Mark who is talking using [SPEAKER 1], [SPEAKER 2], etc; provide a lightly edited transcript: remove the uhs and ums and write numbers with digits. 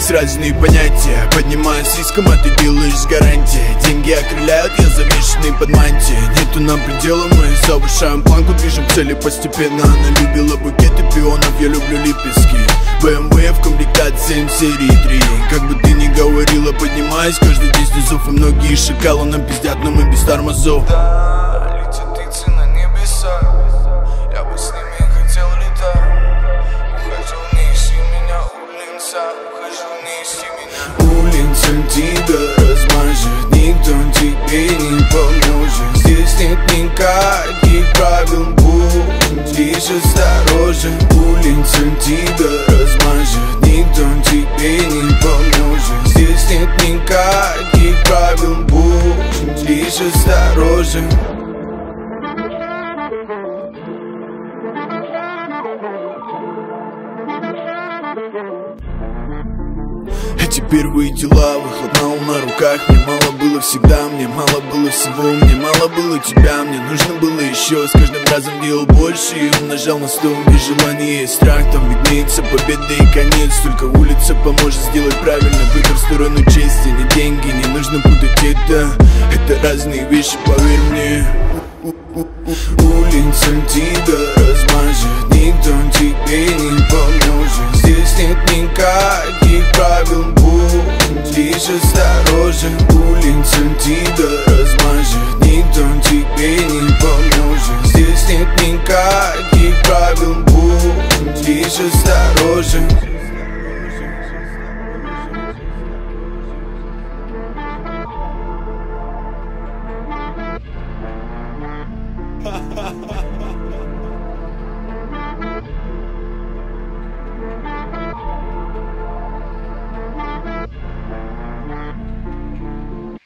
[SPEAKER 1] здесь разные понятия. Поднимаясь риском, а ты делаешь с гарантией. Деньги окрыляют, я завешенный под мантией. Нету нам предела, мы завышаем планку, движем к цели постепенно. Она любила букеты пионов, я люблю лепестки. BMW в комплектации серии 3. Как бы ты ни говорила, поднимаясь каждый день снизов. И многие шакалы нам пиздят, но мы без тормозов.
[SPEAKER 2] Да, летят птицы на небеса, я бы с ними хотел летать. Ухожу, не ищи меня, улица, ухожу, не ищи меня.
[SPEAKER 1] Улица тебя размажет, никто тебе не поможет. Здесь нет никаких правил, будь лишь осторожен. Улица тебя размажет, никто тебе не поможет. Здесь нет никаких правил, будь лишь осторожен. Эти первые дела, выхлопнул на руках. Мне мало было всегда, мне мало было всего. Мне мало было тебя, мне нужно было еще. С каждым разом делал больше и умножал на 100. Без желания и страх, там виднеется победа и конец. Только улица поможет сделать правильно выбор в сторону чести. Не деньги, не нужно путать это разные вещи, поверь мне. Улица тебя размажет, никто тебе не поможет. Здесь нет никаких правил, будь лишь осторожен. Улица тебя размажет, никто тебе не поможет. Здесь нет никаких правил, будь лишь осторожен. Ha ha ha.